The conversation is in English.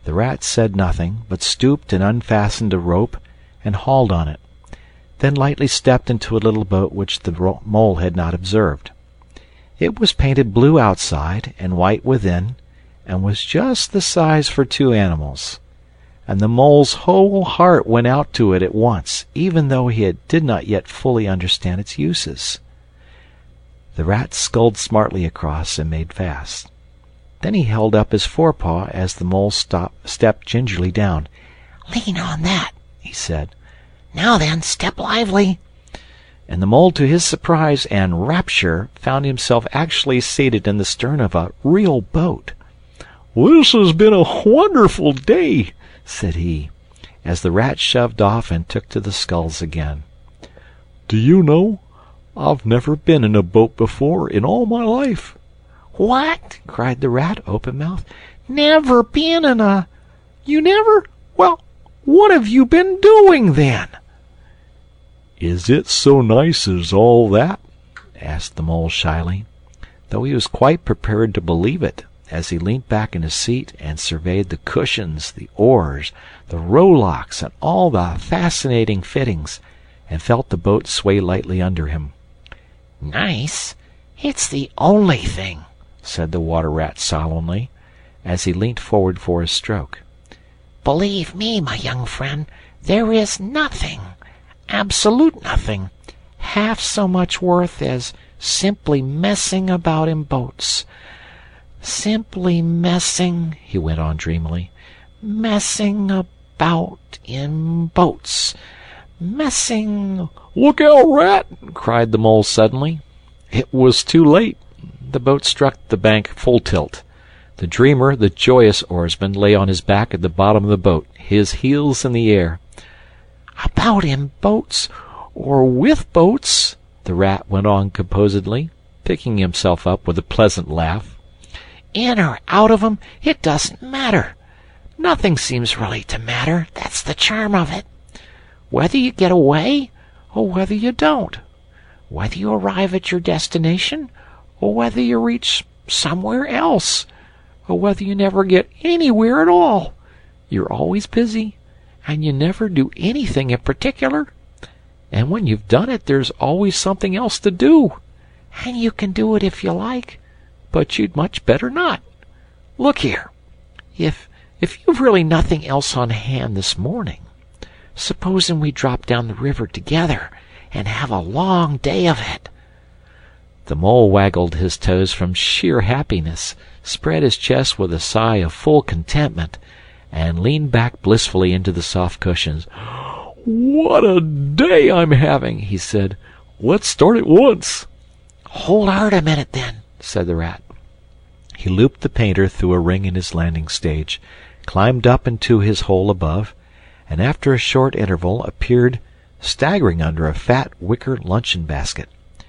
The Rat said nothing, but stooped and unfastened a rope and hauled on it, then lightly stepped into a little boat which the Mole had not observed. It was painted blue outside and white within, and was just the size for two animals, and the Mole's whole heart went out to it at once, even though he did not yet fully understand its uses. The Rat sculled smartly across and made fast. Then he held up his forepaw as the Mole stepped gingerly down. "Lean on that," he said. "Now then, step lively." And the Mole, to his surprise and rapture, found himself actually seated in the stern of a real boat. "This has been a wonderful day," said he, as the Rat shoved off and took to the sculls again. "Do you know, I've never been in a boat before in all my life." "What?" cried the Rat, open-mouthed. "Never been in a... You never? Well, what have you been doing then?" "Is it so nice as all that?" asked the Mole shyly, though he was quite prepared to believe it, as he leant back in his seat and surveyed the cushions, the oars, the rowlocks, and all the fascinating fittings, and felt the boat sway lightly under him. "Nice? It's the only thing," said the Water Rat solemnly, as he leant forward for his stroke. "Believe me, my young friend, there is nothing, absolute nothing, half so much worth as simply messing about in boats. Simply messing," he went on dreamily, "messing about in boats. Messing—" "Look out, Rat!" cried the Mole suddenly. It was too late. The boat struck the bank full tilt. The dreamer, the joyous oarsman, lay on his back at the bottom of the boat, his heels in the air. "About in boats, or with boats," the Rat went on composedly, picking himself up with a pleasant laugh. "in or out of 'em, it doesn't matter. Nothing seems really to matter. That's the charm of it. Whether you get away, or whether you don't. Whether you arrive at your destination, or whether you reach somewhere else, or whether you never get anywhere at all. You're always busy, and you never do anything in particular. And when you've done it, there's always something else to do. And you can do it if you like, but you'd much better not. Look here, if you've really nothing else on hand this morning, supposing we drop down the river together and have a long day of it." The Mole waggled his toes from sheer happiness, spread his chest with a sigh of full contentment, and leaned back blissfully into the soft cushions. "What a day I'm having!" he said. "Let's start at once." "Hold hard a minute, then," said the Rat. He looped the painter through a ring in his landing stage, climbed up into his hole above, and after a short interval appeared staggering under a fat wicker luncheon basket.